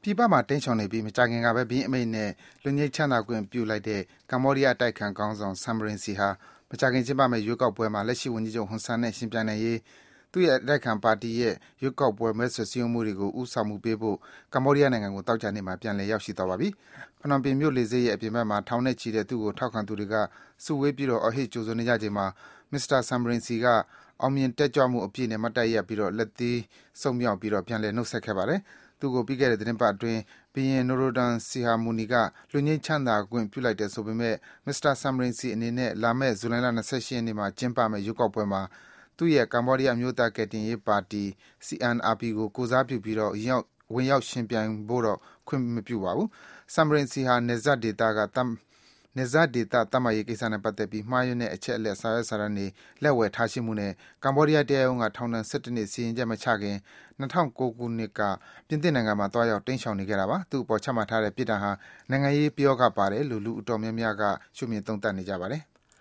ပြည်ပမှာတိမ်းရှောင်နေပြီးမကြာခင်ကပဲဘီအမိန့်နဲ့လွတ်ငြိမ်းချမ်းသာခွင့်ပြုလိုက်တဲ့ကမ္ဘောဒီးယားအတိုက်ခံခေါင်းဆောင် Sam Rainsy ဟာမကြာခင်ကျင်းပမယ့်ရွေးကောက်ပွဲမှာလက်ရှိဝန်ကြီးချုပ် Hun Sen နဲ့ယှဉ်ပြိုင်နိုင်ရေးသူ့ရဲ့အတိုက်ခံပါတီရဲ့ရွေးကောက်ပွဲမဲဆွယ်စည်းရုံးမှုတွေကိုဦးဆောင်မှုပေးဖို့ကမ္ဘောဒီးယားနိုင်ငံကိုသောကြာနေ့မှာပြန်လည်ရောက်ရှိသွားပါပြီ။ဖနွမ်ပင်မြို့လေဆိပ်ရဲ့အပြင်ဘက်မှာထောင်နဲ့ချီတဲ့သူ့ကိုထောက်ခံသူတွေကစုဝေးပြီးအော်ဟစ်ကြိုဆိုနေကြချိန်မှာ Mr. Sam Rainsy ကအောင်မြင်တက်ကြွမှုအပြည့်နဲ့မတ်တပ်ရပ်ပြီးလက်သေးဆုပ်မြောက်ပြီးပြန်လည်နှုတ်ဆက်ခဲ့ပါတယ်။သူ့ကိုပြီးခဲ့တဲ့သီတင်းပတ်အတွင်းဘုရင် Norodom Sihamoni ကလွတ်ငြိမ်းချမ်းသာခွင့်ပြုလိုက်တယ်ဆိုပေမယ့် Mr. Sam Rainsy အနေနဲ့လာမယ့်ဇူလိုင်လ 28 ရက်နေ့မှာကျင်းပမယ့်ရွေးကောက်ပွဲမှာသူ့ရဲ့ကမ္ဘောဒီးယားအမျိုးသားကယ်တင်ရေးပါတီ CNRP ကိုကိုယ်စားပြုပြီးဝင်ရောက်ယှဉ်ပြိုင်ဖို့တော့ခွင့်မပြုပါဘူး။ Sam Rainsy ဟာနယ်စပ်ဒေသသတ်မှတ်ရေးကိစ္စနဲ့ပတ်သက်ပြီးမှားယွင်းတဲ့အချက်အလက်စာရွက်စာတမ်းတွေလက်ဝယ်ထားရှိမှုနဲ့ကမ္ဘောဒီးယားတရားရုံးကထောင်ဒဏ် 11 နှစ်စီရင်ချက်မချခင်၂၀၀၉ ခုနှစ်ကပြင်သစ်နိုင်ငံမှာသွားရောက်တိမ်းရှောင်နေခဲ့တာပါ။သူ့အပေါ်ချမှတ်ထားတဲ့ပြစ်ဒဏ်ဟာနိုင်ငံရေးပယောဂပါတယ်လို့လူအတော်များများကရှုမြင်သုံးသပ်နေကြပါတယ်။